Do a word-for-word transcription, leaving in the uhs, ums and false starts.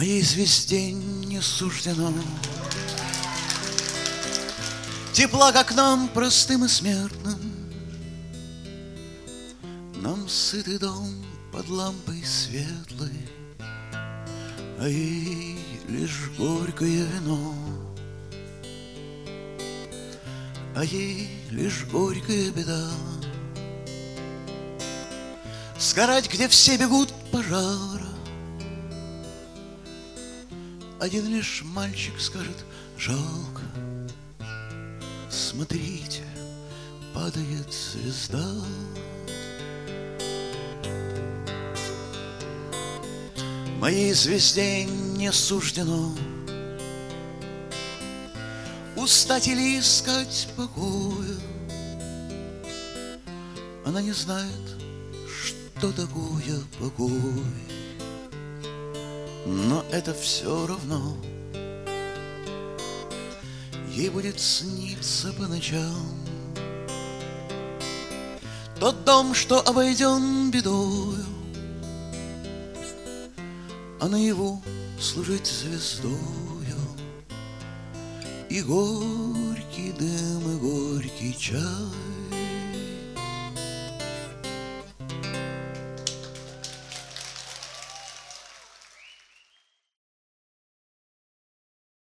Моей звезде не суждено тепла, как нам, простым и смертным. Нам сытый дом под лампой светлой, а ей лишь горькое вино, а ей лишь горькая беда. Сгорать, где все бегут пожара, один лишь мальчик скажет: жалко. Смотрите, падает звезда. Моей звезде не суждено устать или искать покоя. Она не знает, что такое покой, но это все равно. Ей будет сниться по ночам тот дом, что обойден бедою, а наяву служить звездою. И горький дым, и горький чай